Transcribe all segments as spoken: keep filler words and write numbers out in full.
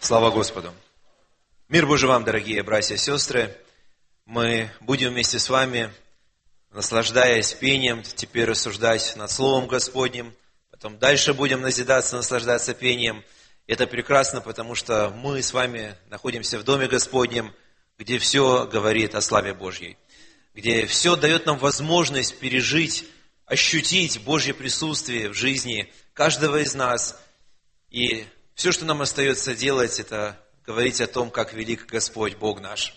Слава Господу! Мир Божий вам, дорогие братья и сестры! Мы будем вместе с вами, наслаждаясь пением, теперь рассуждать над Словом Господним, потом дальше будем назидаться, наслаждаться пением. Это прекрасно, потому что мы с вами находимся в Доме Господнем, где все говорит о славе Божьей, где все дает нам возможность пережить, ощутить Божье присутствие в жизни каждого из нас. И все, что нам остается делать, это говорить о том, как велик Господь, Бог наш.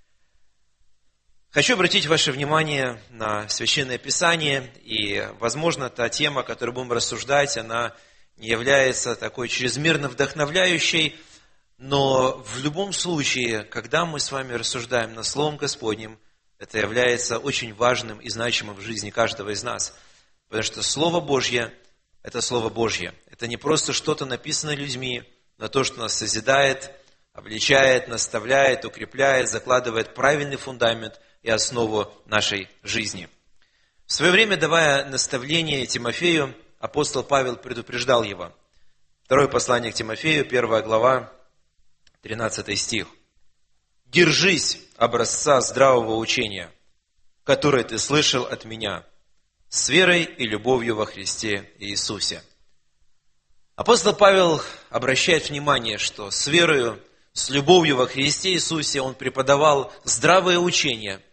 Хочу обратить ваше внимание на Священное Писание, и, возможно, та тема, о которой будем рассуждать, она не является такой чрезмерно вдохновляющей, но в любом случае, когда мы с вами рассуждаем над Словом Господним, это является очень важным и значимым в жизни каждого из нас, потому что Слово Божье – это Слово Божье. Это не просто что-то написанное людьми, но то, что нас созидает, обличает, наставляет, укрепляет, закладывает правильный фундамент и основу нашей жизни. В свое время, давая наставление Тимофею, апостол Павел предупреждал его. Второе послание к Тимофею, первая глава, тринадцатый стих. «Держись образца здравого учения, которое ты слышал от меня, с верой и любовью во Христе Иисусе». Апостол Павел обращает внимание, что с верою, с любовью во Христе Иисусе он преподавал здравое учение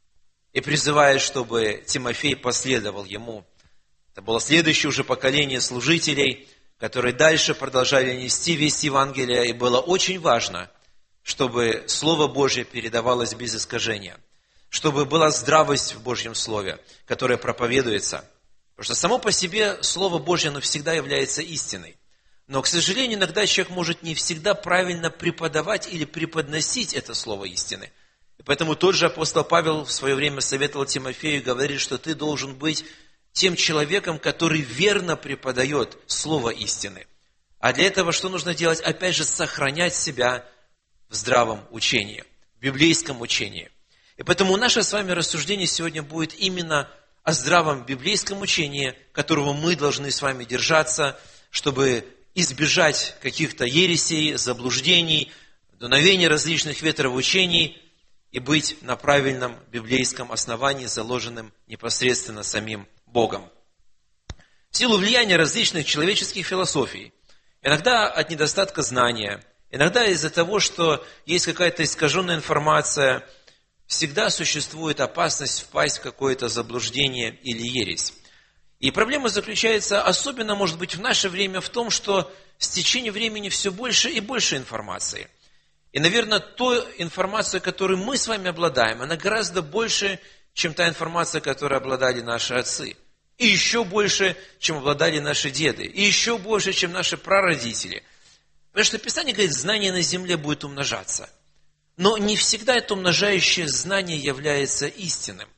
и призывает, чтобы Тимофей последовал ему. Это было следующее уже поколение служителей, которые дальше продолжали нести весть Евангелия, и было очень важно, чтобы Слово Божье передавалось без искажения, чтобы была здравость в Божьем Слове, которое проповедуется. Потому что само по себе Слово Божье, оно всегда является истиной. Но, к сожалению, иногда человек может не всегда правильно преподавать или преподносить это Слово истины. И поэтому тот же апостол Павел в свое время советовал Тимофею и говорит, что ты должен быть тем человеком, который верно преподает Слово истины. А для этого что нужно делать? Опять же, сохранять себя в здравом учении, в библейском учении. И поэтому наше с вами рассуждение сегодня будет именно о здравом библейском учении, которого мы должны с вами держаться, чтобы избежать каких-то ересей, заблуждений, дуновений различных ветров учений и быть на правильном библейском основании, заложенным непосредственно самим Богом. В силу влияния различных человеческих философий, иногда от недостатка знания, иногда из-за того, что есть какая-то искаженная информация, всегда существует опасность впасть в какое-то заблуждение или ересь. И проблема заключается, особенно, может быть, в наше время, в том, что с течением времени все больше и больше информации. И, наверное, той информация, которой мы с вами обладаем, она гораздо больше, чем та информация, которой обладали наши отцы. И еще больше, чем обладали наши деды. И еще больше, чем наши прародители. Потому что Писание говорит, знание на земле будет умножаться. Но не всегда это умножающее знание является истинным.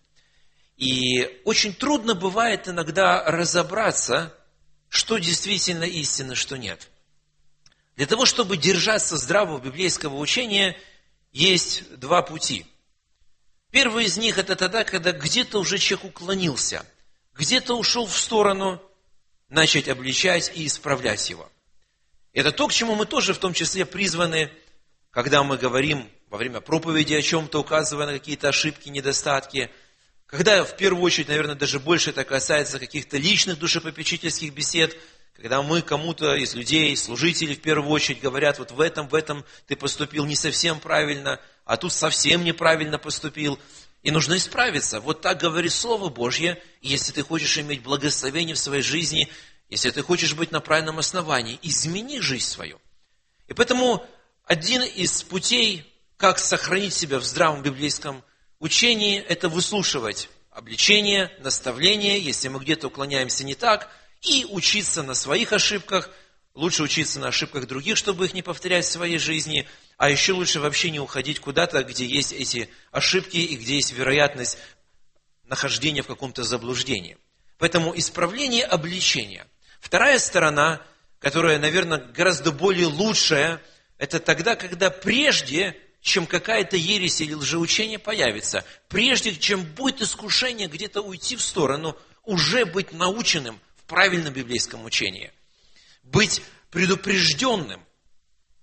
И очень трудно бывает иногда разобраться, что действительно истина, что нет. Для того, чтобы держаться здравого библейского учения, есть два пути. Первый из них – это тогда, когда где-то уже человек уклонился, где-то ушел в сторону, начать обличать и исправлять его. Это то, к чему мы тоже в том числе призваны, когда мы говорим во время проповеди о чем-то, указывая на какие-то ошибки, недостатки. Когда, в первую очередь, наверное, даже больше это касается каких-то личных душепопечительских бесед, когда мы кому-то из людей, служителей, в первую очередь, говорят, вот в этом, в этом ты поступил не совсем правильно, а тут совсем неправильно поступил, и нужно исправиться. Вот так говорит Слово Божье, и если ты хочешь иметь благословение в своей жизни, если ты хочешь быть на правильном основании, измени жизнь свою. И поэтому один из путей, как сохранить себя в здравом библейском учении, это выслушивать обличение, наставление, если мы где-то уклоняемся не так, и учиться на своих ошибках, лучше учиться на ошибках других, чтобы их не повторять в своей жизни, а еще лучше вообще не уходить куда-то, где есть эти ошибки и где есть вероятность нахождения в каком-то заблуждении. Поэтому исправление, обличение. Вторая сторона, которая, наверное, гораздо более лучшая, это тогда, когда прежде, чем какая-то ересь или лжеучение появится, прежде чем будет искушение где-то уйти в сторону, уже быть наученным в правильном библейском учении, быть предупрежденным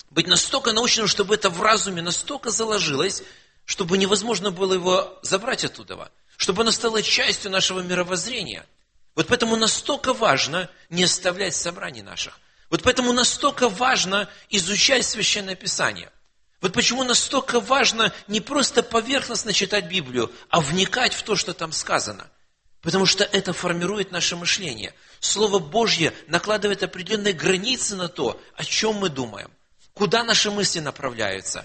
быть настолько научным, чтобы это в разуме настолько заложилось, чтобы невозможно было его забрать оттуда, чтобы оно стало частью нашего мировоззрения. Вот поэтому настолько важно не оставлять собраний наших. Вот поэтому настолько важно изучать Священное Писание. Вот почему настолько важно не просто поверхностно читать Библию, а вникать в то, что там сказано. Потому что это формирует наше мышление. Слово Божье накладывает определенные границы на то, о чем мы думаем, куда наши мысли направляются.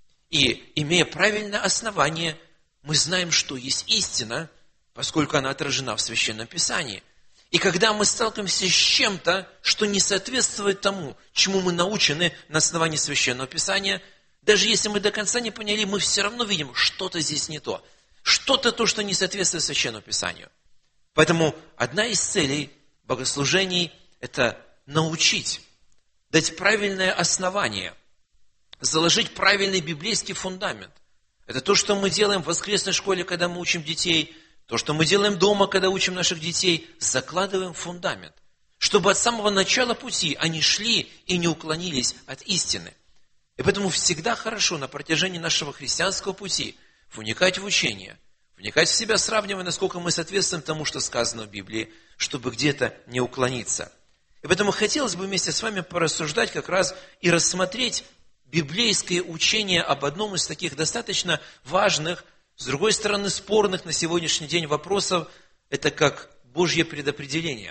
И, имея правильное основание, мы знаем, что есть истина, поскольку она отражена в Священном Писании. И когда мы сталкиваемся с чем-то, что не соответствует тому, чему мы научены на основании Священного Писания, даже если мы до конца не поняли, мы все равно видим, что-то здесь не то. Что-то то, что не соответствует Священному Писанию. Поэтому одна из целей богослужений – это научить, дать правильное основание, заложить правильный библейский фундамент. Это то, что мы делаем в воскресной школе, когда мы учим детей, то, что мы делаем дома, когда учим наших детей, закладываем фундамент, чтобы от самого начала пути они шли и не уклонились от истины. И поэтому всегда хорошо на протяжении нашего христианского пути вникать в учение, вникать в себя, сравнивая, насколько мы соответствуем тому, что сказано в Библии, чтобы где-то не уклониться. И поэтому хотелось бы вместе с вами порассуждать как раз и рассмотреть библейское учение об одном из таких достаточно важных, с другой стороны, спорных на сегодняшний день вопросов, это как Божье предопределение.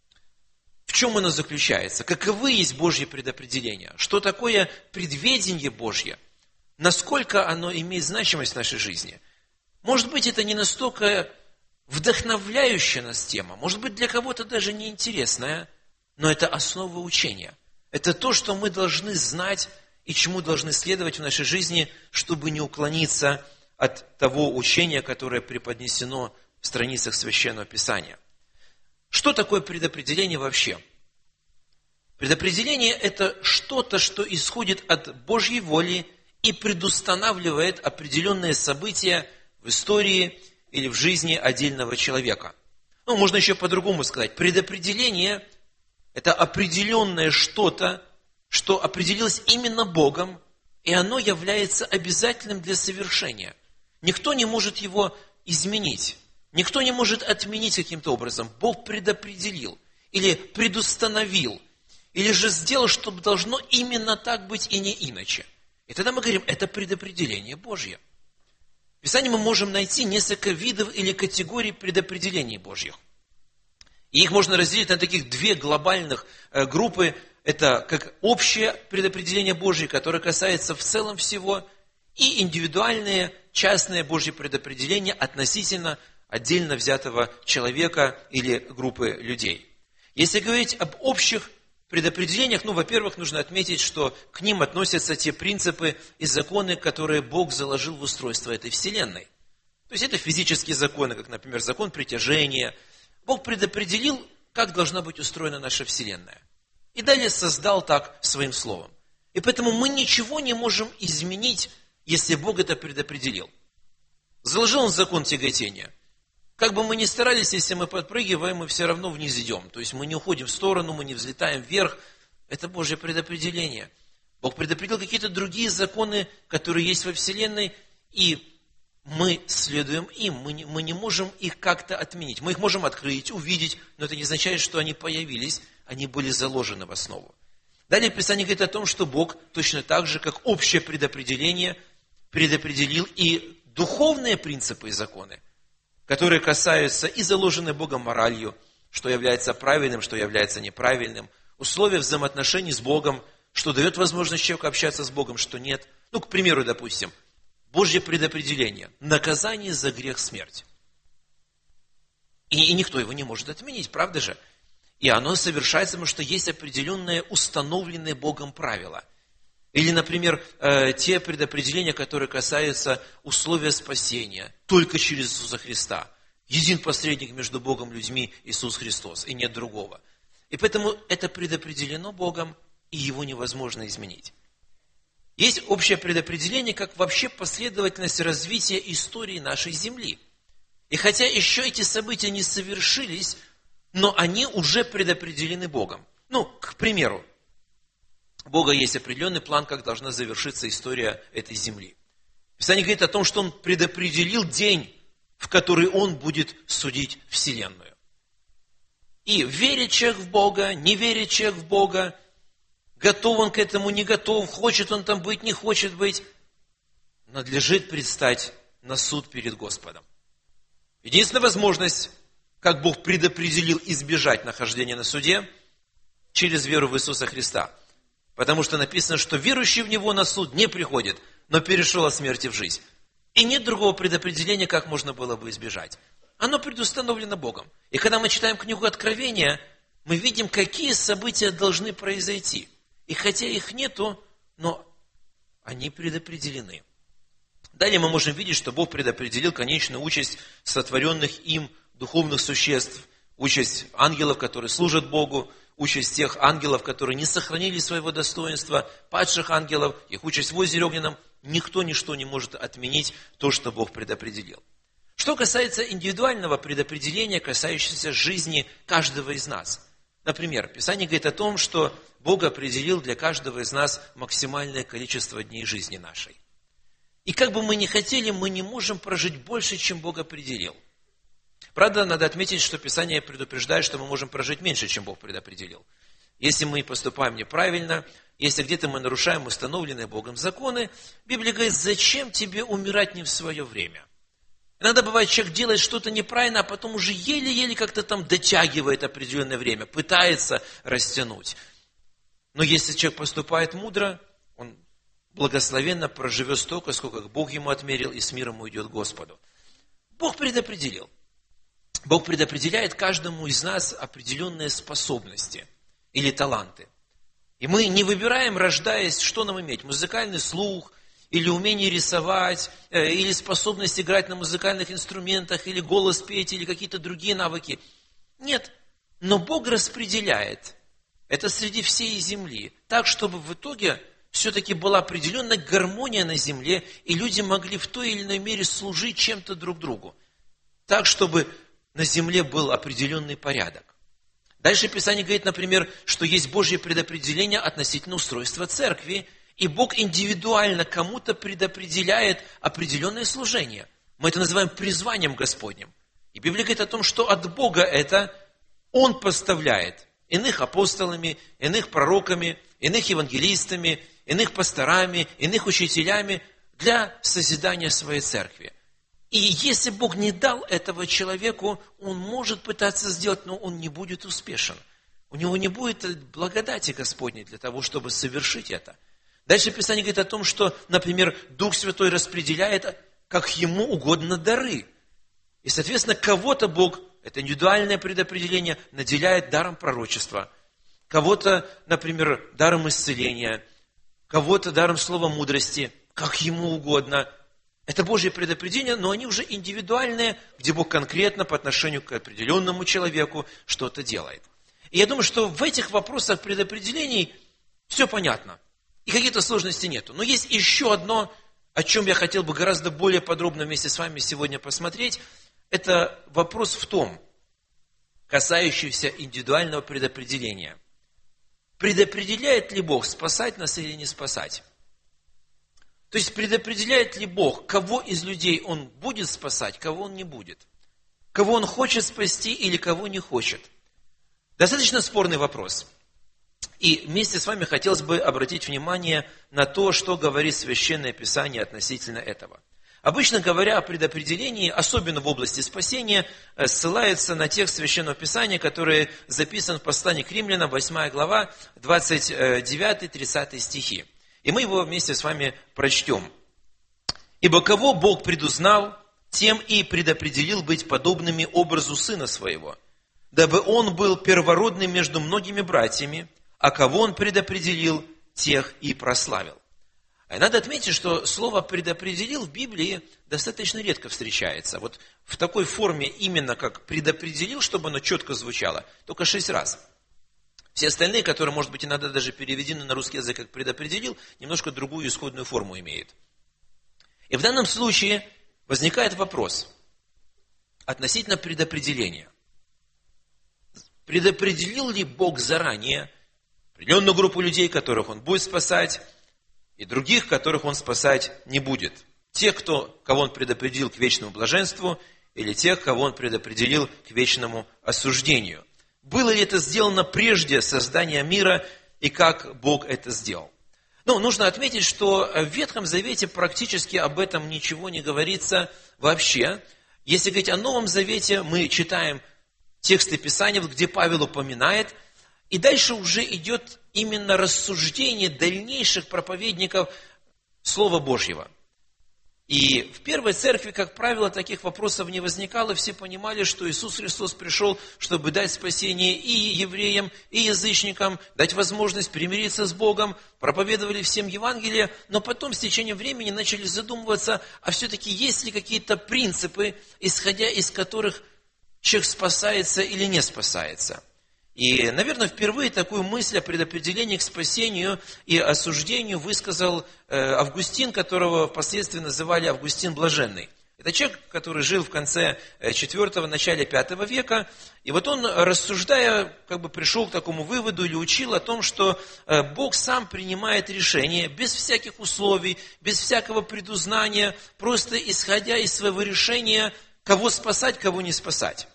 В чем оно заключается? Каковы есть Божье предопределение? Что такое предведение Божье? Насколько оно имеет значимость в нашей жизни? Может быть, это не настолько вдохновляющая нас тема, может быть, для кого-то даже неинтересная, но это основа учения. Это то, что мы должны знать и чему должны следовать в нашей жизни, чтобы не уклониться от того учения, которое преподнесено в страницах Священного Писания. Что такое предопределение вообще? Предопределение – это что-то, что исходит от Божьей воли и предустанавливает определенные события в истории или в жизни отдельного человека. Ну, можно еще по-другому сказать. Предопределение – это определенное что-то, что определилось именно Богом, и оно является обязательным для совершения. Никто не может его изменить. Никто не может отменить каким-то образом. Бог предопределил или предустановил, или же сделал, чтобы должно именно так быть и не иначе. И тогда мы говорим, это предопределение Божье. В Писании мы можем найти несколько видов или категорий предопределений Божьих. И их можно разделить на таких две глобальных группы. Это как общее предопределение Божье, которое касается в целом всего, и индивидуальные, частные Божьи предопределения относительно отдельно взятого человека или группы людей. Если говорить об общих предопределениях, ну, во-первых, нужно отметить, что к ним относятся те принципы и законы, которые Бог заложил в устройство этой вселенной. То есть это физические законы, как, например, закон притяжения. Бог предопределил, как должна быть устроена наша вселенная. И далее создал так своим словом. И поэтому мы ничего не можем изменить, если Бог это предопределил. Заложил Он закон тяготения. Как бы мы ни старались, если мы подпрыгиваем, мы все равно вниз идем. То есть мы не уходим в сторону, мы не взлетаем вверх. Это Божье предопределение. Бог предопределил какие-то другие законы, которые есть во Вселенной, и мы следуем им. Мы не, мы не можем их как-то отменить. Мы их можем открыть, увидеть, но это не означает, что они появились, они были заложены в основу. Далее Писание говорит о том, что Бог точно так же, как общее предопределение, предопределил и духовные принципы и законы, которые касаются и заложены Богом моралью, что является правильным, что является неправильным, условия взаимоотношений с Богом, что дает возможность человеку общаться с Богом, что нет. Ну, к примеру, допустим, Божье предопределение, наказание за грех смерть. И, и никто его не может отменить, правда же? И оно совершается, потому что есть определенные установленные Богом правила. Или, например, те предопределения, которые касаются условия спасения только через Иисуса Христа. Един посредник между Богом и людьми Иисус Христос, и нет другого. И поэтому это предопределено Богом, и его невозможно изменить. Есть общее предопределение, как вообще последовательность развития истории нашей земли. И хотя еще эти события не совершились, но они уже предопределены Богом. Ну, к примеру, у Бога есть определенный план, как должна завершиться история этой земли. Писание говорит о том, что Он предопределил день, в который Он будет судить вселенную. И верит человек в Бога, не верит человек в Бога, готов он к этому, не готов, хочет он там быть, не хочет быть, надлежит предстать на суд перед Господом. Единственная возможность, как Бог предопределил избежать нахождения на суде, через веру в Иисуса Христа. Потому что написано, что верующий в Него на суд не приходит, но перешел от смерти в жизнь. И нет другого предопределения, как можно было бы избежать. Оно предустановлено Богом. И когда мы читаем книгу Откровения, мы видим, какие события должны произойти. И хотя их нету, но они предопределены. Далее мы можем видеть, что Бог предопределил конечную участь сотворенных им духовных существ, участь ангелов, которые служат Богу, участь тех ангелов, которые не сохранили своего достоинства, падших ангелов, их участь в озере огненном. Никто, ничто не может отменить то, что Бог предопределил. Что касается индивидуального предопределения, касающегося жизни каждого из нас. Например, Писание говорит о том, что Бог определил для каждого из нас максимальное количество дней жизни нашей. И как бы мы ни хотели, мы не можем прожить больше, чем Бог определил. Правда, надо отметить, что Писание предупреждает, что мы можем прожить меньше, чем Бог предопределил. Если мы поступаем неправильно, если где-то мы нарушаем установленные Богом законы, Библия говорит, зачем тебе умирать не в свое время? Иногда бывает, человек делает что-то неправильно, а потом уже еле-еле как-то там дотягивает определенное время, пытается растянуть. Но если человек поступает мудро, он благословенно проживет столько, сколько Бог ему отмерил, и с миром уйдет к Господу. Бог предопределил. Бог предопределяет каждому из нас определенные способности или таланты. И мы не выбираем, рождаясь, что нам иметь, музыкальный слух, или умение рисовать, или способность играть на музыкальных инструментах, или голос петь, или какие-то другие навыки. Нет, но Бог распределяет это среди всей земли, так, чтобы в итоге все-таки была определенная гармония на земле, и люди могли в той или иной мере служить чем-то друг другу. Так, чтобы на земле был определенный порядок. Дальше Писание говорит, например, что есть Божье предопределение относительно устройства церкви, и Бог индивидуально кому-то предопределяет определенное служение. Мы это называем призванием Господним. И Библия говорит о том, что от Бога это Он поставляет иных апостолами, иных пророками, иных евангелистами, иных пасторами, иных учителями для созидания своей церкви. И если Бог не дал этого человеку, он может пытаться сделать, но он не будет успешен. У него не будет благодати Господней для того, чтобы совершить это. Дальше Писание говорит о том, что, например, Дух Святой распределяет, как Ему угодно, дары. И, соответственно, кого-то Бог, это индивидуальное предопределение, наделяет даром пророчества. Кого-то, например, даром исцеления. Кого-то даром слова мудрости, как Ему угодно. Это Божье предопределение, но они уже индивидуальные, где Бог конкретно по отношению к определенному человеку что-то делает. И я думаю, что в этих вопросах предопределений все понятно. И каких-то сложностей нету. Но есть еще одно, о чем я хотел бы гораздо более подробно вместе с вами сегодня посмотреть. Это вопрос в том, касающийся индивидуального предопределения. Предопределяет ли Бог, спасать нас или не спасать? То есть предопределяет ли Бог, кого из людей Он будет спасать, кого Он не будет? Кого Он хочет спасти или кого не хочет? Достаточно спорный вопрос. И вместе с вами хотелось бы обратить внимание на то, что говорит Священное Писание относительно этого. Обычно говоря о предопределении, особенно в области спасения, ссылается на текст Священного Писания, который записан в послании к Римлянам, восьмая глава, двадцать девятый-тридцатый стихи. И мы его вместе с вами прочтем. «Ибо кого Бог предузнал, тем и предопределил быть подобными образу Сына Своего, дабы Он был первородным между многими братьями, а кого Он предопределил, тех и прославил». И надо отметить, что слово «предопределил» в Библии достаточно редко встречается. Вот в такой форме именно как «предопределил», чтобы оно четко звучало, только шесть раз. Все остальные, которые, может быть, иногда даже переведены на русский язык как «предопределил», немножко другую исходную форму имеют. И в данном случае возникает вопрос относительно предопределения. Предопределил ли Бог заранее определенную группу людей, которых Он будет спасать, и других, которых Он спасать не будет. Тех, кто, кого Он предопределил к вечному блаженству, или тех, кого Он предопределил к вечному осуждению. Было ли это сделано прежде создания мира, и как Бог это сделал? Ну, нужно отметить, что в Ветхом Завете практически об этом ничего не говорится вообще. Если говорить о Новом Завете, мы читаем тексты Писания, где Павел упоминает, и дальше уже идет именно рассуждение дальнейших проповедников Слова Божьего. И в первой церкви, как правило, таких вопросов не возникало. Все понимали, что Иисус Христос пришел, чтобы дать спасение и евреям, и язычникам, дать возможность примириться с Богом, проповедовали всем Евангелие, но потом с течением времени начали задумываться, а все-таки есть ли какие-то принципы, исходя из которых человек спасается или не спасается. И, наверное, впервые такую мысль о предопределении к спасению и осуждению высказал Августин, которого впоследствии называли Августин Блаженный. Это человек, который жил в конце четвёртого, начале пятого века. И вот он, рассуждая, как бы пришел к такому выводу или учил о том, что Бог сам принимает решение без всяких условий, без всякого предузнания, просто исходя из своего решения, кого спасать, кого не спасать.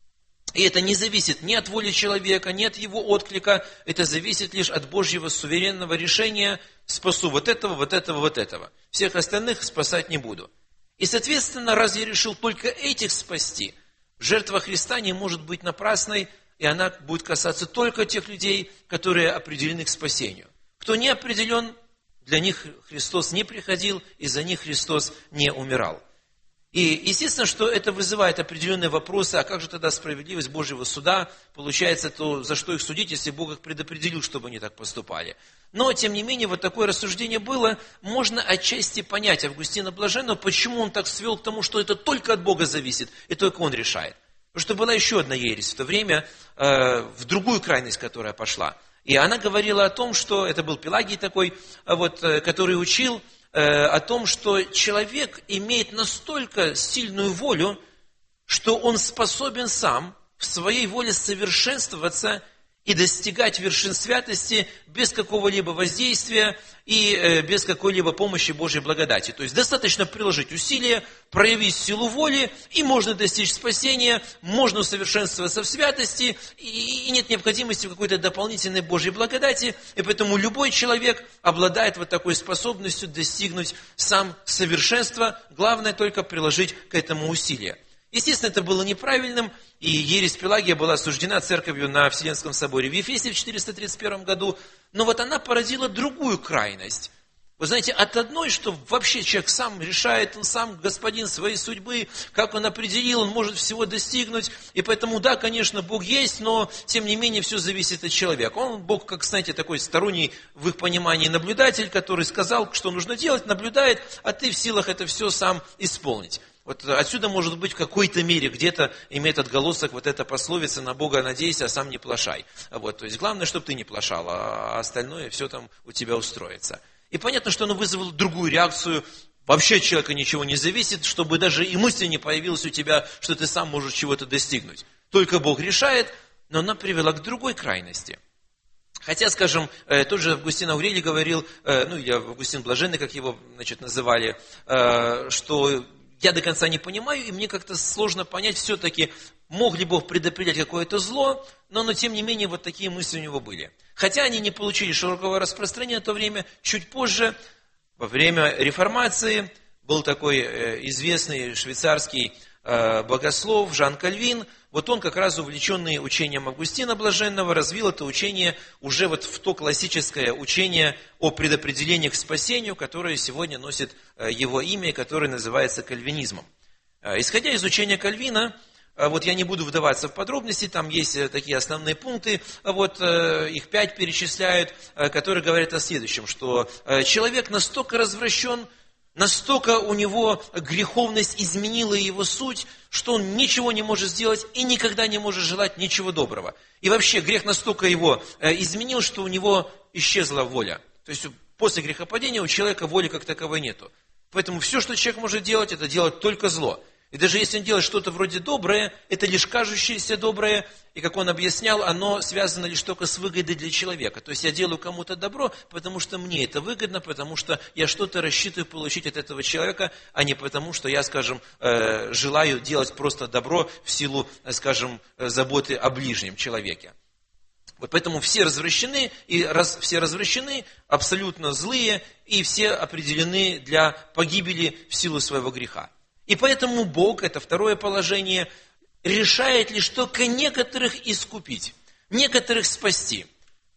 И это не зависит ни от воли человека, ни от его отклика. Это зависит лишь от Божьего суверенного решения. Спасу вот этого, вот этого, вот этого. Всех остальных спасать не буду. И, соответственно, раз я решил только этих спасти, жертва Христа не может быть напрасной, и она будет касаться только тех людей, которые определены к спасению. Кто не определен, для них Христос не приходил, и за них Христос не умирал. И естественно, что это вызывает определенные вопросы, а как же тогда справедливость Божьего суда? Получается, то за что их судить, если Бог их предопределил, чтобы они так поступали? Но, тем не менее, вот такое рассуждение было. Можно отчасти понять Августина Блаженного, почему он так свел к тому, что это только от Бога зависит, и только Он решает. Потому что была еще одна ересь в то время, э, в другую крайность, которая пошла. И она говорила о том, что, это был Пелагий такой, вот, который учил, о том, что человек имеет настолько сильную волю, что он способен сам в своей воле совершенствоваться и достигать вершин святости без какого-либо воздействия и без какой-либо помощи Божьей благодати. То есть достаточно приложить усилия, проявить силу воли, и можно достичь спасения, можно усовершенствоваться в святости, и нет необходимости в какой-то дополнительной Божьей благодати. И поэтому любой человек обладает вот такой способностью достигнуть сам совершенства. Главное только приложить к этому усилия. Естественно, это было неправильным, и ересь Пелагия была осуждена церковью на Вселенском соборе в Ефесе в четыреста тридцать первом году. Но вот она породила другую крайность. Вы знаете, от одной, что вообще человек сам решает, он сам господин своей судьбы, как он определил, он может всего достигнуть. И поэтому, да, конечно, Бог есть, но, тем не менее, все зависит от человека. Он, Бог, как, знаете, такой сторонний в их понимании наблюдатель, который сказал, что нужно делать, наблюдает, а ты в силах это все сам исполнить. Вот отсюда, может быть, в какой-то мере где-то имеет отголосок вот эта пословица «на Бога надейся, а сам не плашай». Вот, то есть, главное, чтобы ты не плашал, а остальное все там у тебя устроится. И понятно, что оно вызвало другую реакцию. Вообще от человека ничего не зависит, чтобы даже и мысли не появилась у тебя, что ты сам можешь чего-то достигнуть. Только Бог решает, но она привела к другой крайности. Хотя, скажем, тот же Августин Аурелий говорил, ну, или Августин Блаженный, как его, значит, называли, что я до конца не понимаю, и мне как-то сложно понять, все-таки мог ли Бог предопределять какое-то зло, но, но тем не менее вот такие мысли у него были. Хотя они не получили широкого распространения в то время, чуть позже, во время реформации, был такой известный швейцарский богослов Жан Кальвин. Вот он, как раз увлеченный учением Августина Блаженного, развил это учение уже вот в то классическое учение о предопределении к спасению, которое сегодня носит его имя, которое называется кальвинизмом. Исходя из учения Кальвина, вот я не буду вдаваться в подробности, там есть такие основные пункты, вот их пять перечисляют, которые говорят о следующем, что человек настолько развращен, настолько у него греховность изменила его суть, что он ничего не может сделать и никогда не может желать ничего доброго. И вообще грех настолько его изменил, что у него исчезла воля. То есть после грехопадения у человека воли как таковой нету. Поэтому все, что человек может делать, это делать только зло. И даже если он делает что-то вроде доброе, это лишь кажущееся доброе, и, как он объяснял, оно связано лишь только с выгодой для человека. То есть я делаю кому-то добро, потому что мне это выгодно, потому что я что-то рассчитываю получить от этого человека, а не потому, что я, скажем, желаю делать просто добро в силу, скажем, заботы о ближнем человеке. Вот поэтому все развращены, и раз все развращены, абсолютно злые, и все определены для погибели в силу своего греха. И поэтому Бог, это второе положение, решает лишь только некоторых искупить, некоторых спасти.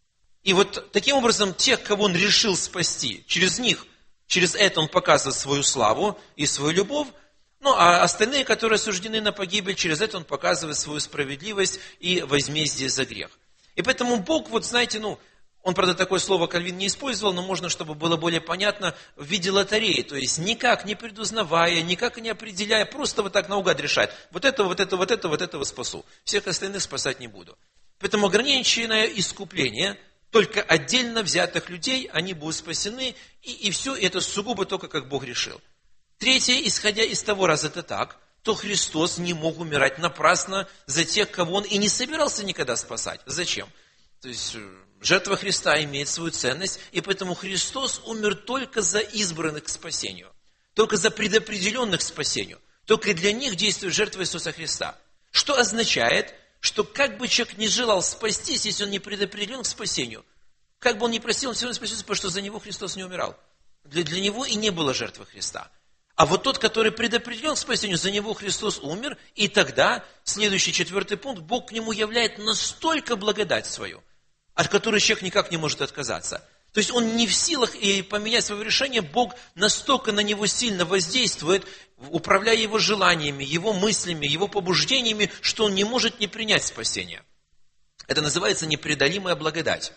И вот таким образом, тех, кого Он решил спасти, через них, через это Он показывает свою славу и свою любовь, ну а остальные, которые осуждены на погибель, через это Он показывает свою справедливость и возмездие за грех. И поэтому Бог, вот знаете, ну, он, правда, такое слово Кальвин не использовал, но можно, чтобы было более понятно, в виде лотереи, то есть никак не предузнавая, никак не определяя, просто вот так наугад решает. Вот этого, вот этого, вот этого, вот этого спасу. Всех остальных спасать не буду. Поэтому ограниченное искупление, только отдельно взятых людей, они будут спасены, и, и все это сугубо только как Бог решил. Третье, исходя из того, раз это так, то Христос не мог умирать напрасно за тех, кого Он и не собирался никогда спасать. Зачем? То есть жертва Христа имеет свою ценность, и поэтому Христос умер только за избранных к спасению, только за предопределенных к спасению. Только для них действует жертва Иисуса Христа. Что означает, что как бы человек не желал спастись, если он не предопределен к спасению, как бы он ни просил, он все равно спасется, потому что за него Христос не умирал. Для, для него и не было жертвы Христа. А вот тот, который предопределен к спасению, за него Христос умер, и тогда, следующий четвертый пункт, Бог к нему являет настолько благодать свою, от которой человек никак не может отказаться. То есть он не в силах и поменять свое решение, Бог настолько на него сильно воздействует, управляя его желаниями, его мыслями, его побуждениями, что он не может не принять спасение. Это называется непреодолимая благодать.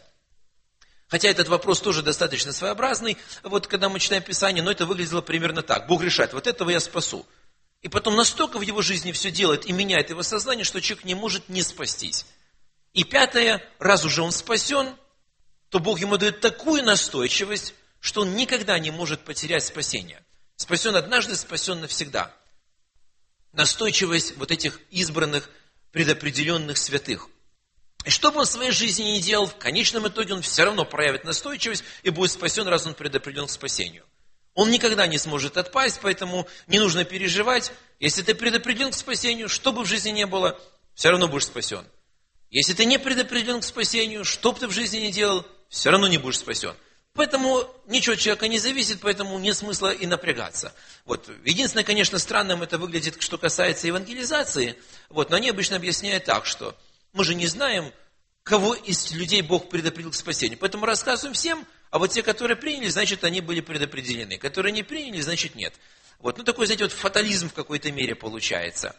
Хотя этот вопрос тоже достаточно своеобразный, вот когда мы читаем Писание, но это выглядело примерно так. Бог решает, вот этого я спасу. И потом настолько в его жизни все делает и меняет его сознание, что человек не может не спастись. И пятое, раз уже он спасен, то Бог ему дает такую настойчивость, что он никогда не может потерять спасение. Спасен однажды, спасен навсегда. Настойчивость вот этих избранных, предопределенных святых. И что бы он в своей жизни не делал, в конечном итоге он все равно проявит настойчивость и будет спасен, раз он предопределен к спасению. Он никогда не сможет отпасть, поэтому не нужно переживать. Если ты предопределен к спасению, что бы в жизни ни было, все равно будешь спасен. Если ты не предопределен к спасению, что бы ты в жизни ни делал, все равно не будешь спасен. Поэтому ничего от человека не зависит, поэтому нет смысла и напрягаться. Вот. Единственное, конечно, странным это выглядит, что касается евангелизации, вот, но они обычно объясняют так, что мы же не знаем, кого из людей Бог предопределил к спасению. Поэтому рассказываем всем, а вот те, которые приняли, значит, они были предопределены. Которые не приняли, значит, нет. Вот. Ну, такой, знаете, вот фатализм в какой-то мере получается.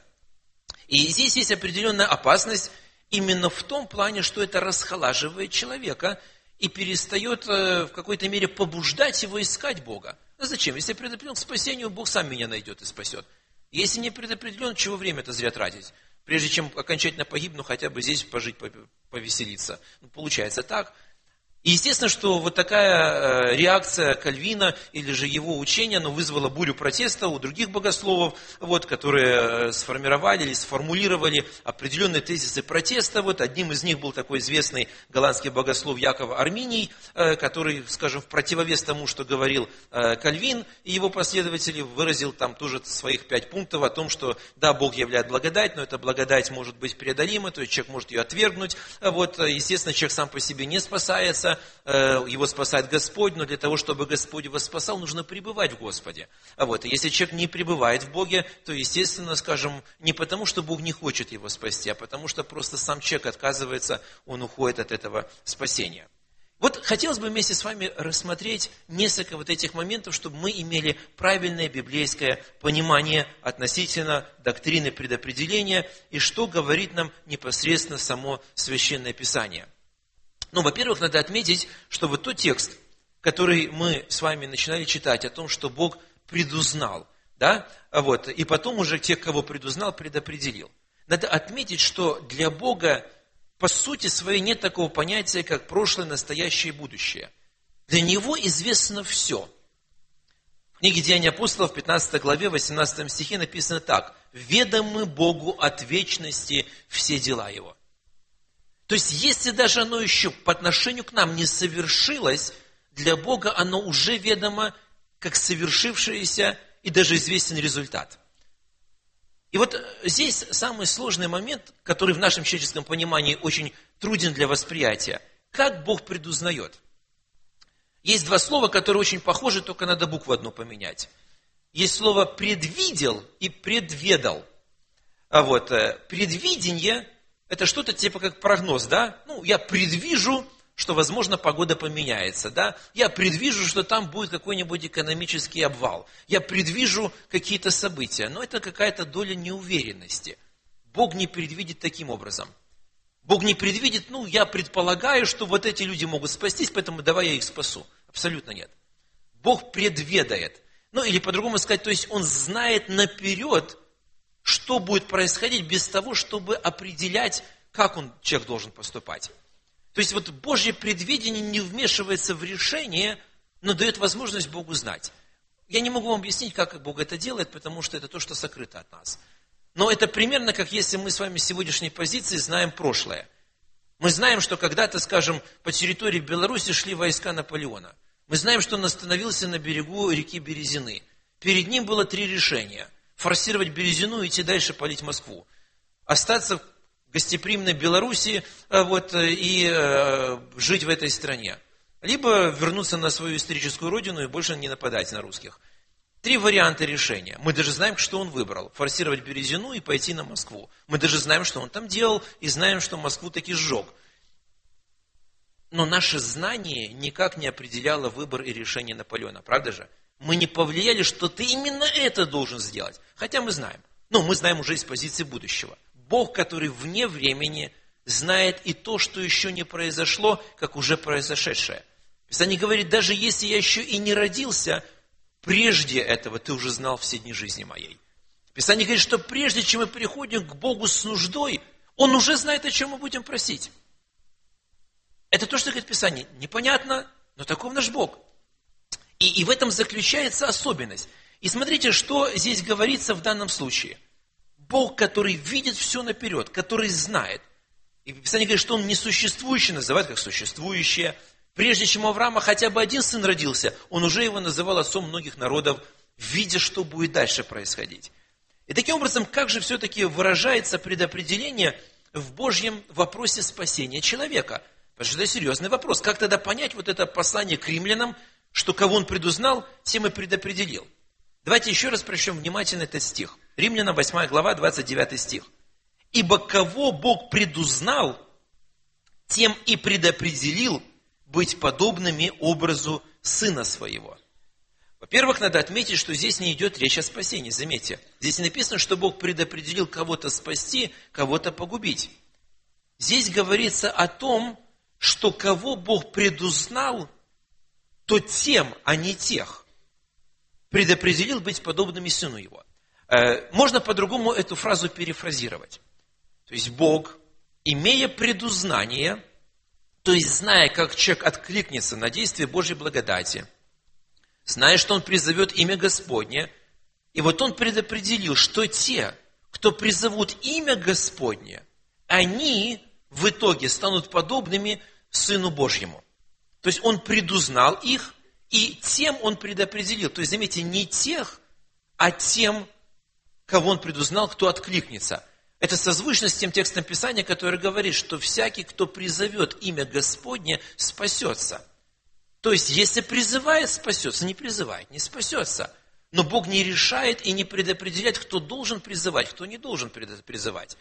И здесь есть определенная опасность именно в том плане, что это расхолаживает человека и перестает в какой-то мере побуждать его искать Бога. А зачем? Если предопределен к спасению, Бог сам меня найдет и спасет. Если не предопределен, чего время-то зря тратить? Прежде чем окончательно погибну, хотя бы здесь пожить, повеселиться. Ну, получается так. И естественно, что вот такая реакция Кальвина или же его учения, оно вызвало бурю протеста у других богословов, вот, которые сформировали или сформулировали определенные тезисы протеста. Вот, одним из них был такой известный голландский богослов Яков Арминий, который, скажем, в противовес тому, что говорил Кальвин и его последователи, выразил там тоже своих пять пунктов о том, что да, Бог являет благодать, но эта благодать может быть преодолима, то есть человек может ее отвергнуть. Вот, естественно, человек сам по себе не спасается, его спасает Господь, но для того, чтобы Господь его спасал, нужно пребывать в Господе. А вот, и если человек не пребывает в Боге, то, естественно, скажем, не потому, что Бог не хочет его спасти, а потому, что просто сам человек отказывается, он уходит от этого спасения. Вот хотелось бы вместе с вами рассмотреть несколько вот этих моментов, чтобы мы имели правильное библейское понимание относительно доктрины предопределения и что говорит нам непосредственно само Священное Писание. Ну, во-первых, надо отметить, что вот тот текст, который мы с вами начинали читать, о том, что Бог предузнал, да, вот, и потом уже тех, кого предузнал, предопределил. Надо отметить, что для Бога по сути своей нет такого понятия, как прошлое, настоящее и будущее. Для Него известно все. В книге Деяний апостолов, в пятнадцатой главе, восемнадцатом стихе написано так. ведомы Богу от вечности все дела Его. То есть, если даже оно еще по отношению к нам не совершилось, для Бога оно уже ведомо как совершившееся и даже известен результат. И вот здесь самый сложный момент, который в нашем человеческом понимании очень труден для восприятия. Как Бог предузнает? Есть два слова, которые очень похожи, только надо букву одну поменять. Есть слово «предвидел» и «предведал». А вот предвидение – это что-то типа как прогноз, да? Ну, я предвижу, что, возможно, погода поменяется, да? Я предвижу, что там будет какой-нибудь экономический обвал. Я предвижу какие-то события. Но это какая-то доля неуверенности. Бог не предвидит таким образом. Бог не предвидит, ну, я предполагаю, что вот эти люди могут спастись, поэтому давай я их спасу. Абсолютно нет. Бог предведает. Ну, или по-другому сказать, то есть Он знает наперед, что будет происходить без того, чтобы определять, как он, человек должен поступать. То есть вот Божье предвидение не вмешивается в решение, но дает возможность Богу знать. Я не могу вам объяснить, как Бог это делает, потому что это то, что сокрыто от нас. Но это примерно как если мы с вами с сегодняшней позиции знаем прошлое. Мы знаем, что когда-то, скажем, по территории Беларуси шли войска Наполеона. Мы знаем, что он остановился на берегу реки Березины. Перед ним было три решения. Форсировать Березину и идти дальше палить Москву. Остаться в гостеприимной Беларуси вот, и э, жить в этой стране. Либо вернуться на свою историческую родину и больше не нападать на русских. Три варианта решения. Мы даже знаем, что он выбрал. Форсировать Березину и пойти на Москву. Мы даже знаем, что он там делал, и знаем, что Москву таки сжег. Но наше знание никак не определяло выбор и решение Наполеона. Правда же? Мы не повлияли, что ты именно это должен сделать. Хотя мы знаем. Но мы знаем уже из позиции будущего. Бог, который вне времени, знает и то, что еще не произошло, как уже произошедшее. Писание говорит, даже если я еще и не родился, прежде этого ты уже знал все дни жизни моей. Писание говорит, что прежде чем мы приходим к Богу с нуждой, Он уже знает, о чем мы будем просить. Это то, что говорит Писание. Непонятно, но таков наш Бог. И, и в этом заключается особенность. И смотрите, что здесь говорится в данном случае. Бог, который видит все наперед, который знает. И Писание говорит, что Он несуществующий называет как существующее. Прежде чем у Авраама хотя бы один сын родился, он уже его называл отцом многих народов, видя, что будет дальше происходить. И таким образом, как же все-таки выражается предопределение в Божьем вопросе спасения человека? Потому что это серьезный вопрос. Как тогда понять вот это послание к римлянам, что кого он предузнал, тем и предопределил? Давайте еще раз прочтем внимательно этот стих. Римлянам восьмая глава, двадцать девятый стих. «Ибо кого Бог предузнал, тем и предопределил быть подобными образу Сына Своего». Во-первых, надо отметить, что здесь не идет речь о спасении. Заметьте, здесь не написано, что Бог предопределил кого-то спасти, кого-то погубить. Здесь говорится о том, что кого Бог предузнал, то тем, а не тех, предопределил быть подобными Сыну Его. Можно по-другому эту фразу перефразировать. То есть Бог, имея предузнание, то есть зная, как человек откликнется на действие Божьей благодати, зная, что он призовет имя Господне, и вот он предопределил, что те, кто призовут имя Господне, они в итоге станут подобными Сыну Божьему. То есть он предузнал их, и тем он предопределил. То есть, заметьте, не тех, а тем, кого он предузнал, кто откликнется. Это созвучно с тем текстом Писания, который говорит, что всякий, кто призовет имя Господне, спасется. То есть, если призывает, спасется, не призывает, не спасется. Но Бог не решает и не предопределяет, кто должен призывать, кто не должен призывать.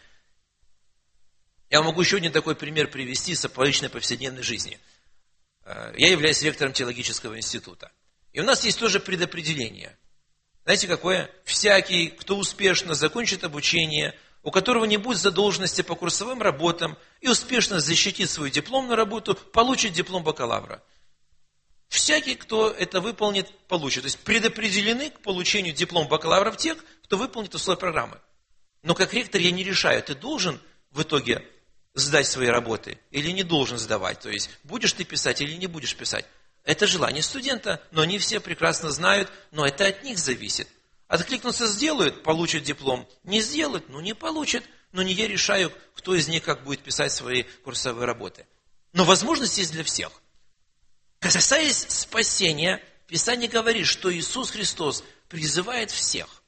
Я могу еще один такой пример привести с личной повседневной жизни. Я являюсь ректором теологического института. И у нас есть тоже предопределение. Знаете какое? Всякий, кто успешно закончит обучение, у которого не будет задолженности по курсовым работам и успешно защитит свою дипломную работу, получит диплом бакалавра. Всякий, кто это выполнит, получит. То есть предопределены к получению диплома бакалавра те, кто выполнит условия программы. Но как ректор я не решаю, ты должен в итоге сдать свои работы или не должен сдавать. То есть будешь ты писать или не будешь писать. Это желание студента, но они все прекрасно знают, но это от них зависит. Откликнутся, сделают, получат диплом. Не сделают, ну не получат. Но не я решаю, кто из них как будет писать свои курсовые работы. Но возможность есть для всех. Касаясь спасения, Писание говорит, что Иисус Христос призывает всех.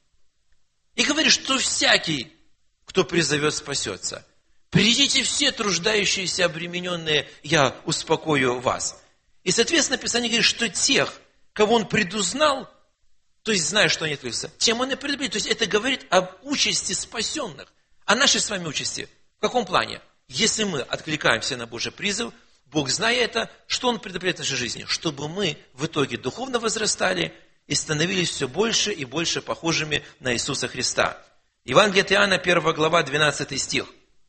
И говорит, что всякий, кто призовет, спасется. Придите все труждающиеся, обремененные, я успокою вас. И, соответственно, Писание говорит, что тех, кого Он предузнал, то есть, зная, что они открылись, тем Он и предупредил. То есть, это говорит об участи спасенных. О нашей с вами участи. В каком плане? Если мы откликаемся на Божий призыв, Бог, зная это, что Он предопределяет в нашей жизни? Чтобы мы в итоге духовно возрастали и становились все больше и больше похожими на Иисуса Христа. Евангелие от Иоанна, первая глава, двенадцатый стих.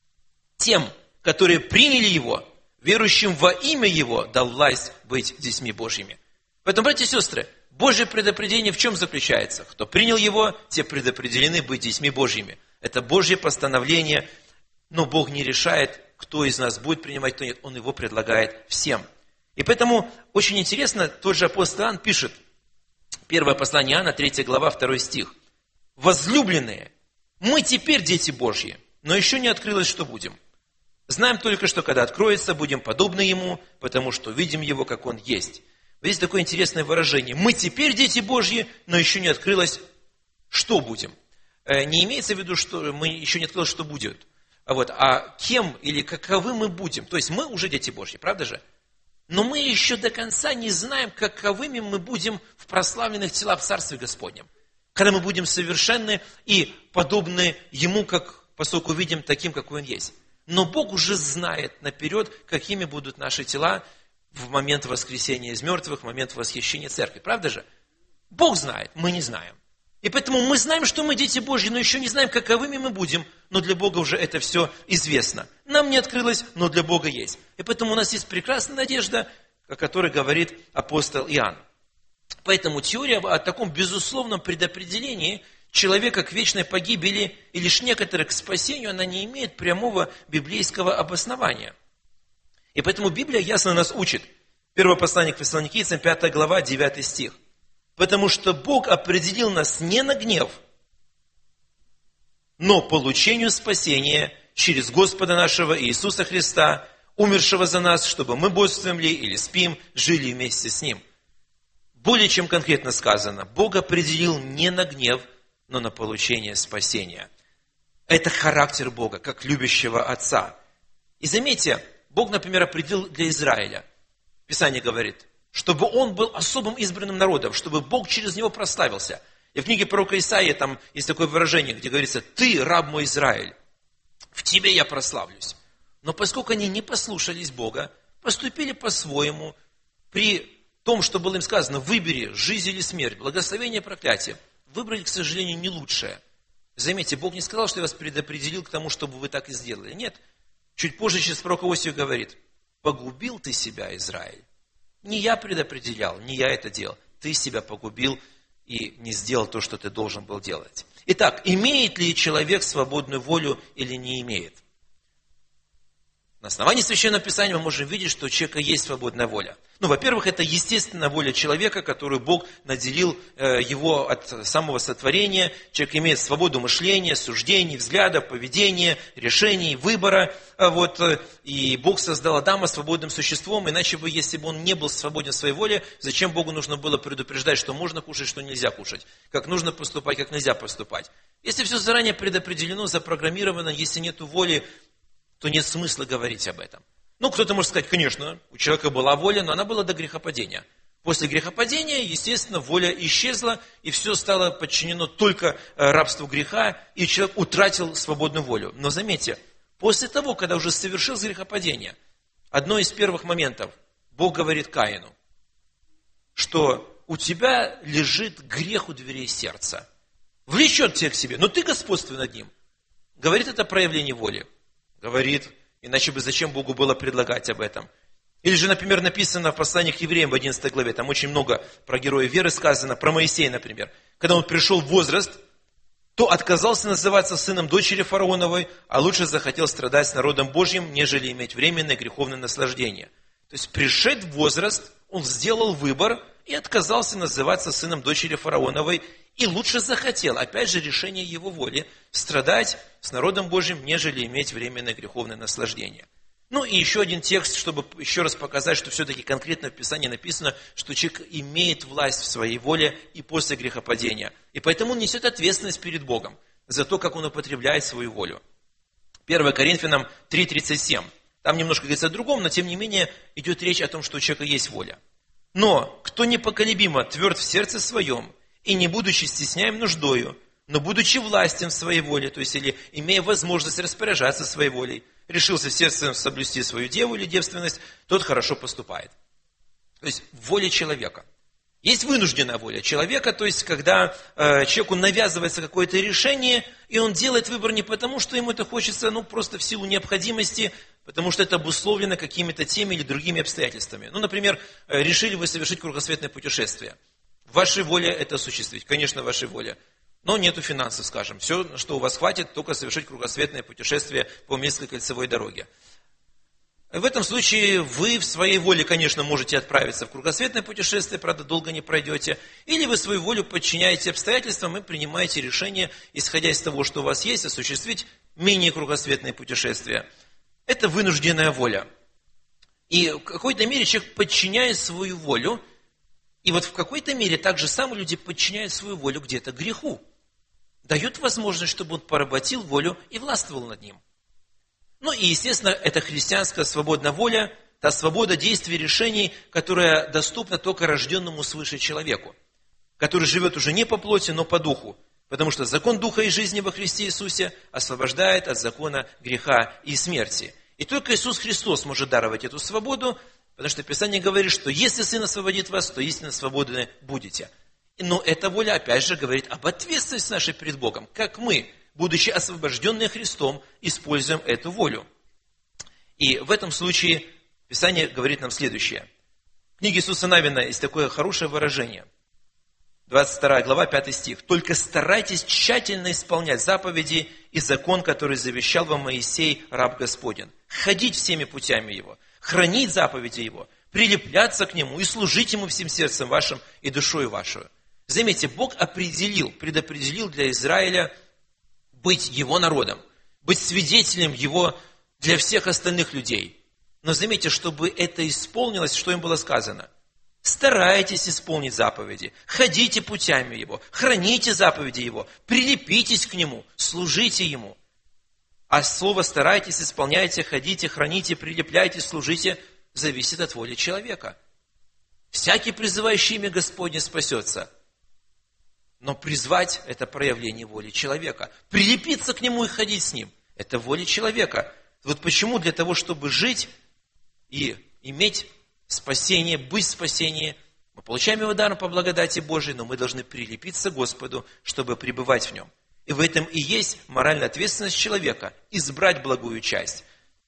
Тем, которые приняли Его, верующим во имя Его, дал власть быть детьми Божьими. Поэтому, братья и сестры, Божье предопределение в чем заключается? Кто принял Его, те предопределены быть детьми Божьими. Это Божье постановление, но Бог не решает, кто из нас будет принимать, кто нет. Он его предлагает всем. И поэтому очень интересно, тот же апостол Иоанн пишет, первое послание Иоанна, третья глава, второй стих. «Возлюбленные, мы теперь дети Божьи, но еще не открылось, что будем. Знаем только, что когда откроется, будем подобны Ему, потому что видим Его, как Он есть». Здесь такое интересное выражение. Мы теперь дети Божьи, но еще не открылось, что будем. Не имеется в виду, что мы еще не открылось, что будет. А, вот, а кем или каковы мы будем. То есть мы уже дети Божьи, правда же? Но мы еще до конца не знаем, каковыми мы будем в прославленных телах в Царстве Господнем. Когда мы будем совершенны и подобны Ему, как поскольку видим таким, какой Он есть. Но Бог уже знает наперед, какими будут наши тела в момент воскресения из мертвых, в момент восхищения церкви. Правда же? Бог знает, мы не знаем. И поэтому мы знаем, что мы дети Божьи, но еще не знаем, каковыми мы будем. Но для Бога уже это все известно. Нам не открылось, но для Бога есть. И поэтому у нас есть прекрасная надежда, о которой говорит апостол Иоанн. Поэтому теория о таком безусловном предопределении человека к вечной погибели и лишь некоторых к спасению, она не имеет прямого библейского обоснования. И поэтому Библия ясно нас учит. Первое послание к Фессалоникийцам, пятая глава, девятый стих. Потому что Бог определил нас не на гнев, но получению спасения через Господа нашего Иисуса Христа, умершего за нас, чтобы мы бодрствуем ли или спим, жили вместе с Ним. Более чем конкретно сказано, Бог определил не на гнев, но на получение спасения. Это характер Бога, как любящего Отца. И заметьте, Бог, например, определил для Израиля, Писание говорит, чтобы он был особым избранным народом, чтобы Бог через него прославился. И в книге пророка Исаии там есть такое выражение, где говорится, «Ты, раб мой Израиль, в тебе я прославлюсь». Но поскольку они не послушались Бога, поступили по-своему, при том, что было им сказано, выбери жизнь или смерть, благословение, проклятие, выбрали, к сожалению, не лучшее. Заметьте, Бог не сказал, что я вас предопределил к тому, чтобы вы так и сделали. Нет. Чуть позже через пророка Иосию говорит, «Погубил ты себя, Израиль». Не я предопределял, не я это делал. Ты себя погубил и не сделал то, что ты должен был делать. Итак, имеет ли человек свободную волю или не имеет? На основании Священного Писания мы можем видеть, что у человека есть свободная воля. Ну, во-первых, это естественная воля человека, которую Бог наделил э, его от самого сотворения. Человек имеет свободу мышления, суждений, взглядов, поведения, решений, выбора. А вот, э, и Бог создал Адама свободным существом, иначе бы, если бы он не был свободен в своей воле, зачем Богу нужно было предупреждать, что можно кушать, что нельзя кушать, как нужно поступать, как нельзя поступать. Если все заранее предопределено, запрограммировано, если нет воли, то нет смысла говорить об этом. Ну, кто-то может сказать, конечно, у человека была воля, но она была до грехопадения. После грехопадения, естественно, воля исчезла, и все стало подчинено только рабству греха, и человек утратил свободную волю. Но заметьте, после того, когда уже совершил грехопадение, одно из первых моментов, Бог говорит Каину, что у тебя лежит грех у дверей сердца. Влечет тебя к себе, но ты господствуй над ним. Говорит это проявление воли. Говорит, иначе бы зачем Богу было предлагать об этом. Или же, например, написано в послании к евреям в одиннадцатой главе, там очень много про героя веры сказано, про Моисея, например. Когда он пришел в возраст, то отказался называться сыном дочери фараоновой, а лучше захотел страдать с народом Божьим, нежели иметь временное греховное наслаждение. То есть, пришед в возраст, он Он сделал выбор и отказался называться сыном дочери фараоновой, и лучше захотел, опять же, решение его воли, страдать с народом Божьим, нежели иметь временное греховное наслаждение. Ну и еще один текст, чтобы еще раз показать, что все-таки конкретно в Писании написано, что человек имеет власть в своей воле и после грехопадения. И поэтому он несет ответственность перед Богом за то, как он употребляет свою волю. первое Коринфянам три тридцать семь. Там немножко говорится о другом, но тем не менее идет речь о том, что у человека есть воля. Но кто непоколебимо тверд в сердце своем, и не будучи стесняем нуждою, но будучи властен в своей воле, то есть или имея возможность распоряжаться своей волей, решился в сердце соблюсти свою деву или девственность, тот хорошо поступает. То есть воля человека. Есть вынужденная воля человека, то есть когда э, человеку навязывается какое-то решение, и он делает выбор не потому, что ему это хочется, ну просто в силу необходимости, потому что это обусловлено какими-то теми или другими обстоятельствами. Ну, например, э, решили вы совершить кругосветное путешествие. В вашей воле это осуществить, конечно, в вашей воле. Но нету финансов, скажем. Все, что у вас хватит, только совершить кругосветное путешествие по Мельской кольцевой дороге. В этом случае вы в своей воле, конечно, можете отправиться в кругосветное путешествие, правда, долго не пройдете. Или вы свою волю подчиняете обстоятельствам и принимаете решение, исходя из того, что у вас есть, осуществить менее кругосветное путешествие. Это вынужденная воля. И в какой-то мере человек подчиняет свою волю. И вот в какой-то мере так же самые люди подчиняют свою волю где-то греху. Дают возможность, чтобы он поработил волю и властвовал над ним. Ну и, естественно, это христианская свободная воля, та свобода действий, решений, которая доступна только рожденному свыше человеку, который живет уже не по плоти, но по духу. Потому что закон духа и жизни во Христе Иисусе освобождает от закона греха и смерти. И только Иисус Христос может даровать эту свободу, потому что Писание говорит, что если Сын освободит вас, то истинно свободны будете. Но эта воля, опять же, говорит об ответственности нашей перед Богом, как мы, будучи освобожденные Христом, используем эту волю. И в этом случае Писание говорит нам следующее. В книге Иисуса Навина есть такое хорошее выражение. двадцать вторая глава, пятый стих. «Только старайтесь тщательно исполнять заповеди и закон, который завещал вам Моисей, раб Господень, ходить всеми путями Его, хранить заповеди Его, прилепляться к Нему и служить Ему всем сердцем вашим и душою вашу». Заметьте, Бог определил, предопределил для Израиля быть Его народом, быть свидетелем Его для всех остальных людей. Но заметьте, чтобы это исполнилось, что им было сказано? Старайтесь исполнить заповеди, ходите путями Его, храните заповеди Его, прилепитесь к Нему, служите Ему. А слово «старайтесь», «исполняйте», «ходите», «храните», «прилепляйте», «служите» зависит от воли человека. Всякий, призывающий имя Господне, спасется. Но призвать – это проявление воли человека. Прилепиться к Нему и ходить с Ним – это воля человека. Вот почему для того, чтобы жить и иметь спасение, быть в спасении, мы получаем его даром по благодати Божией, но мы должны прилепиться к Господу, чтобы пребывать в Нем. И в этом и есть моральная ответственность человека – избрать благую часть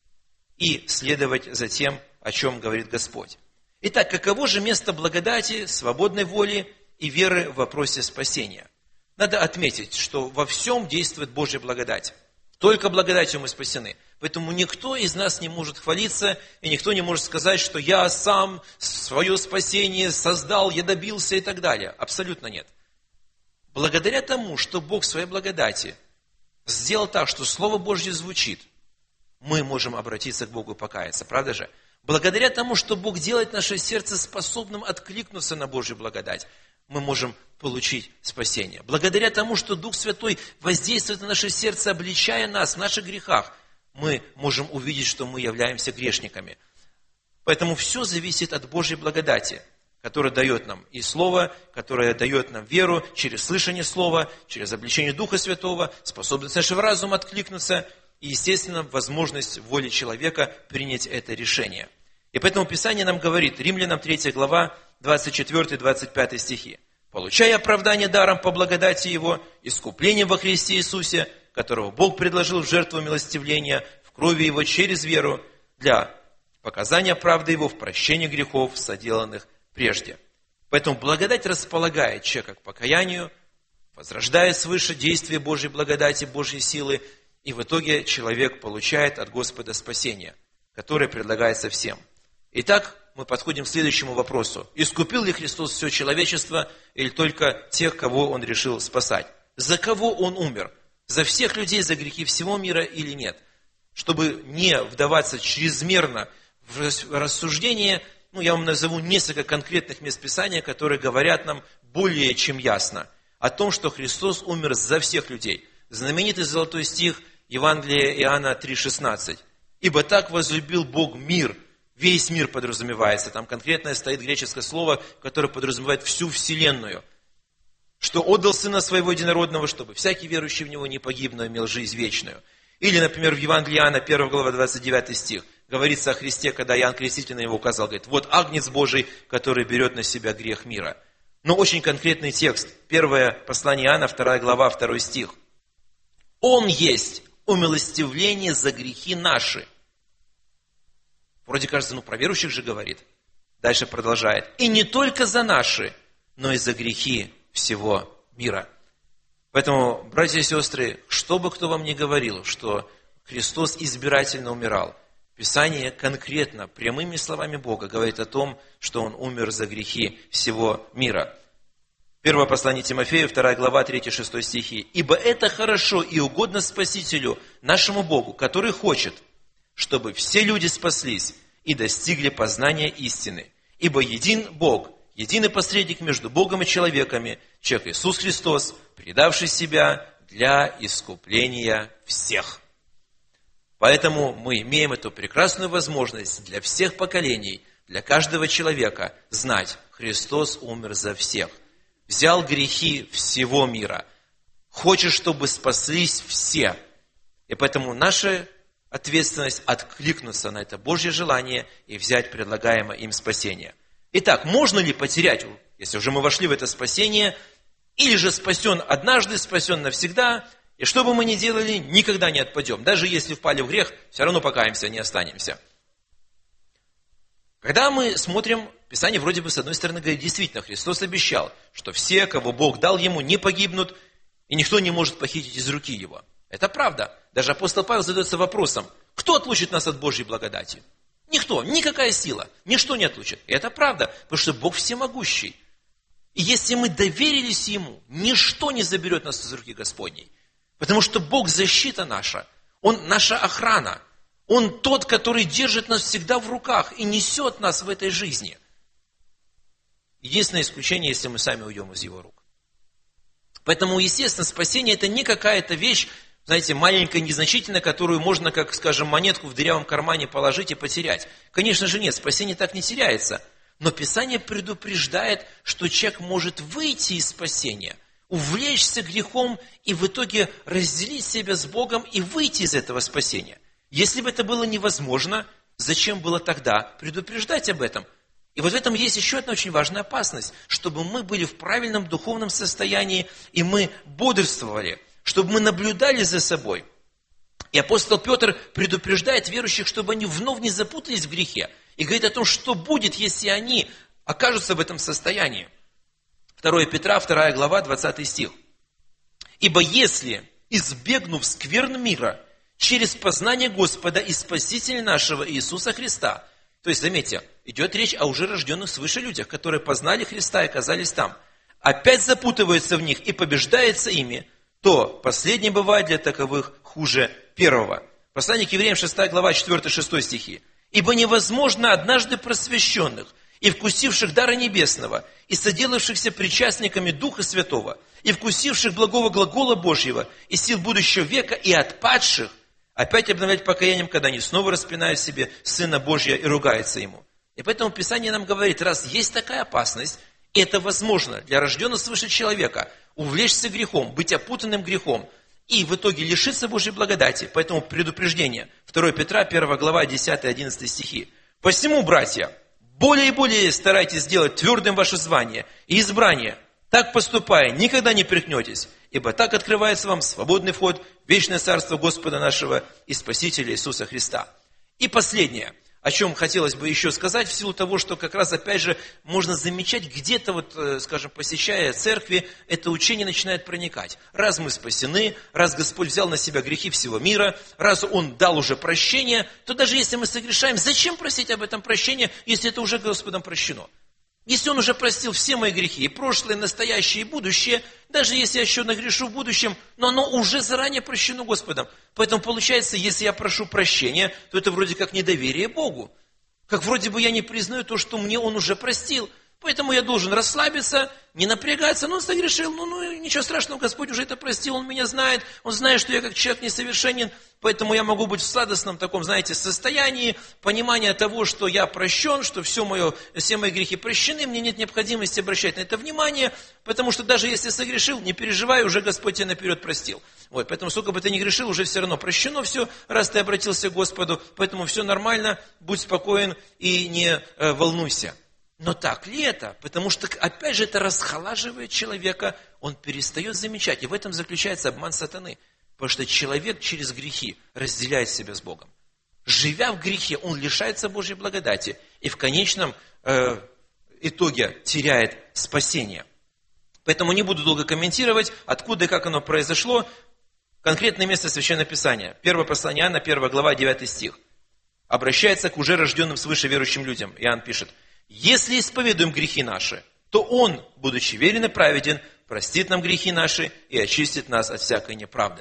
и следовать за тем, о чем говорит Господь. Итак, каково же место благодати, свободной воли и веры в вопросе спасения? Надо отметить, что во всем действует Божья благодать. Только благодатью мы спасены. Поэтому никто из нас не может хвалиться, и никто не может сказать, что я сам свое спасение создал, я добился и так далее. Абсолютно нет. Благодаря тому, что Бог в своей благодати сделал так, что Слово Божье звучит, мы можем обратиться к Богу и покаяться. Правда же? Благодаря тому, что Бог делает наше сердце способным откликнуться на Божью благодать, мы можем получить спасение. Благодаря тому, что Дух Святой воздействует на наше сердце, обличая нас в наших грехах, мы можем увидеть, что мы являемся грешниками. Поэтому все зависит от Божьей благодати, которая дает нам и Слово, которая дает нам веру через слышание Слова, через обличение Духа Святого, способность нашего разума откликнуться и, естественно, возможность воли человека принять это решение. И поэтому Писание нам говорит, Римлянам третья глава, двадцать четвёртый двадцать пятый стихи. «Получая оправдание даром по благодати Его, искуплением во Христе Иисусе, которого Бог предложил в жертву милостивления, в крови Его через веру, для показания правды Его в прощении грехов, соделанных прежде». Поэтому благодать располагает человека к покаянию, возрождает свыше действие Божьей благодати, Божьей силы, и в итоге человек получает от Господа спасение, которое предлагается всем. Итак, мы подходим к следующему вопросу. Искупил ли Христос все человечество или только тех, кого Он решил спасать? За кого Он умер? За всех людей, за грехи всего мира или нет? Чтобы не вдаваться чрезмерно в рассуждение, ну, я вам назову несколько конкретных мест Писания, которые говорят нам более чем ясно о том, что Христос умер за всех людей. Знаменитый золотой стих Евангелия Иоанна три шестнадцать. «Ибо так возлюбил Бог мир». Весь мир подразумевается. Там конкретно стоит греческое слово, которое подразумевает всю вселенную. Что отдал Сына Своего Единородного, чтобы всякий верующий в Него не погиб, но имел жизнь вечную. Или, например, в Евангелии Иоанна, первая глава, двадцать девятый стих. Говорится о Христе, когда Иоанн Креститель на Него указал, говорит, вот Агнец Божий, который берет на себя грех мира. Но очень конкретный текст. Первое послание Иоанна, вторая глава, второй стих. Он есть умилостивление за грехи наши. Вроде кажется, ну про верующих же говорит. Дальше продолжает. И не только за наши, но и за грехи всего мира. Поэтому, братья и сестры, что бы кто вам ни говорил, что Христос избирательно умирал, Писание конкретно, прямыми словами Бога говорит о том, что Он умер за грехи всего мира. Первое послание Тимофею, вторая глава, третий-шестой стихи. «Ибо это хорошо и угодно Спасителю, нашему Богу, который хочет, чтобы все люди спаслись и достигли познания истины. Ибо един Бог, единый посредник между Богом и человеками, человек Иисус Христос, предавший себя для искупления всех». Поэтому мы имеем эту прекрасную возможность для всех поколений, для каждого человека знать, Христос умер за всех. Взял грехи всего мира. Хочет, чтобы спаслись все. И поэтому наша ответственность откликнуться на это Божье желание и взять предлагаемое им спасение. Итак, можно ли потерять, если уже мы вошли в это спасение, или же спасен однажды, спасен навсегда, и что бы мы ни делали, никогда не отпадем. Даже если впали в грех, все равно покаемся, не останемся. Когда мы смотрим, Писание вроде бы с одной стороны говорит, действительно, Христос обещал, что все, кого Бог дал Ему, не погибнут, и никто не может похитить из руки Его. Это правда. Даже апостол Павел задается вопросом, кто отлучит нас от Божьей благодати? Никто, никакая сила, ничто не отлучит. И это правда, потому что Бог всемогущий. И если мы доверились Ему, ничто не заберет нас из руки Господней. Потому что Бог защита наша, Он наша охрана. Он тот, который держит нас всегда в руках и несет нас в этой жизни. Единственное исключение, если мы сами уйдем из Его рук. Поэтому, естественно, спасение это не какая-то вещь, знаете, маленькая, незначительная, которую можно, как, скажем, монетку в дырявом кармане положить и потерять. Конечно же нет, спасение так не теряется. Но Писание предупреждает, что человек может выйти из спасения, увлечься грехом и в итоге разделить себя с Богом и выйти из этого спасения. Если бы это было невозможно, зачем было тогда предупреждать об этом? И вот в этом есть еще одна очень важная опасность, чтобы мы были в правильном духовном состоянии, и мы бодрствовали, чтобы мы наблюдали за собой. И апостол Петр предупреждает верующих, чтобы они вновь не запутались в грехе, и говорит о том, что будет, если они окажутся в этом состоянии. второе Петра, вторая глава, двадцатый стих. «Ибо если, избегнув скверн мира, через познание Господа и Спасителя нашего Иисуса Христа». То есть, заметьте, идет речь о уже рожденных свыше людях, которые познали Христа и оказались там. Опять запутываются в них и побеждаются ими, то последнее бывает для таковых хуже первого. Послание к Евреям, шестая глава, четыре-шесть стихи. «Ибо невозможно однажды просвещенных и вкусивших дара небесного, и соделавшихся причастниками Духа Святого, и вкусивших благого глагола Божьего, и сил будущего века, и отпадших, опять обновлять покаянием, когда они снова распинают себе Сына Божия и ругаются Ему». И поэтому Писание нам говорит, раз есть такая опасность, это возможно для рожденного свыше человека увлечься грехом, быть опутанным грехом, и в итоге лишиться Божьей благодати. Поэтому предупреждение. второе Петра, первая глава, десятый-одиннадцатый стихи. «Посему, братья, более и более старайтесь сделать твердым ваше звание и избрание. Так поступая, никогда не прикнетесь, ибо так открывается вам свободный вход в вечное царство Господа нашего и Спасителя Иисуса Христа». И последнее. о чем хотелось бы еще сказать, в силу того, что как раз, опять же, можно замечать, где-то, вот, скажем, посещая церкви, это учение начинает проникать. Раз мы спасены, раз Господь взял на себя грехи всего мира, раз Он дал уже прощение, то даже если мы согрешаем, зачем просить об этом прощения, если это уже Господом прощено? Если Он уже простил все мои грехи, и прошлое, и настоящее, и будущее, даже если я еще нагрешу в будущем, но оно уже заранее прощено Господом. Поэтому получается, если я прошу прощения, то это вроде как недоверие Богу. Как вроде бы я не признаю то, что мне Он уже простил. Поэтому я должен расслабиться, не напрягаться. Ну, он согрешил, ну, ну, ничего страшного, Господь уже это простил, Он меня знает. Он знает, что я как человек несовершенен. Поэтому я могу быть в сладостном таком, знаете, состоянии, понимания того, что я прощен, что все, мое, все мои грехи прощены, мне нет необходимости обращать на это внимание, потому что даже если согрешил, не переживай, уже Господь тебя наперед простил. Вот, поэтому сколько бы ты ни грешил, уже все равно прощено все, раз ты обратился к Господу, поэтому все нормально, будь спокоен и не э, волнуйся. Но так ли это? Потому что, опять же, это расхолаживает человека, он перестает замечать. И в этом заключается обман сатаны. Потому что человек через грехи разделяет себя с Богом. Живя в грехе, он лишается Божьей благодати. И в конечном э, итоге теряет спасение. Поэтому не буду долго комментировать, откуда и как оно произошло. Конкретное место Священного Писания. Первое послание Иоанна, первая глава, девятый стих. Обращается к уже рожденным свыше верующим людям. Иоанн пишет. Если исповедуем грехи наши, то Он, будучи верен и праведен, простит нам грехи наши и очистит нас от всякой неправды.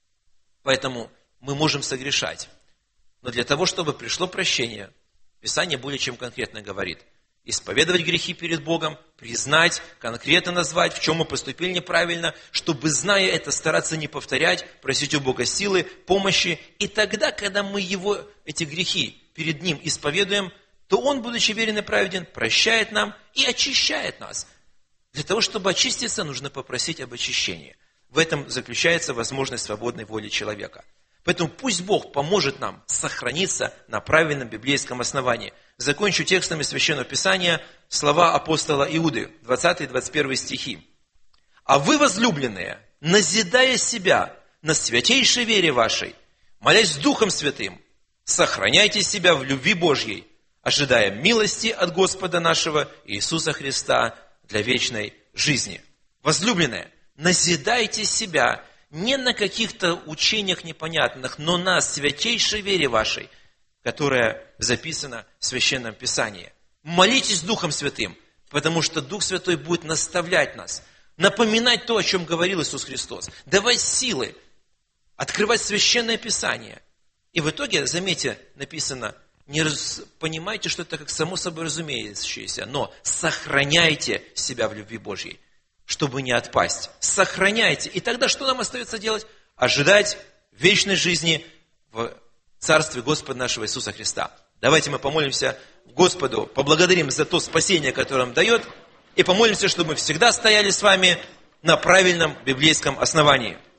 Поэтому мы можем согрешать. Но для того, чтобы пришло прощение, Писание более чем конкретно говорит. Исповедовать грехи перед Богом, признать, конкретно назвать, в чем мы поступили неправильно, чтобы, зная это, стараться не повторять, просить у Бога силы, помощи. И тогда, когда мы его, эти грехи перед Ним исповедуем, то Он, будучи верен и праведен, прощает нам и очищает нас. Для того, чтобы очиститься, нужно попросить об очищении. В этом заключается возможность свободной воли человека. Поэтому пусть Бог поможет нам сохраниться на правильном библейском основании. Закончу текстами Священного Писания слова апостола Иуды, двадцатый двадцать первый стихи. «А вы, возлюбленные, назидая себя на святейшей вере вашей, молясь с Духом Святым, сохраняйте себя в любви Божьей, ожидая милости от Господа нашего Иисуса Христа для вечной жизни». Возлюбленные, назидайте себя не на каких-то учениях непонятных, но на святейшей вере вашей, которая записана в Священном Писании. Молитесь Духом Святым, потому что Дух Святой будет наставлять нас, напоминать то, о чем говорил Иисус Христос, давать силы, открывать Священное Писание. И в итоге, заметьте, написано, не раз, понимайте, что это как само собой разумеющееся, но сохраняйте себя в любви Божьей, чтобы не отпасть. Сохраняйте. И тогда что нам остается делать? Ожидать вечной жизни в Царстве Господа нашего Иисуса Христа. Давайте мы помолимся Господу, поблагодарим за то спасение, которое Он дает, и помолимся, чтобы мы всегда стояли с вами на правильном библейском основании.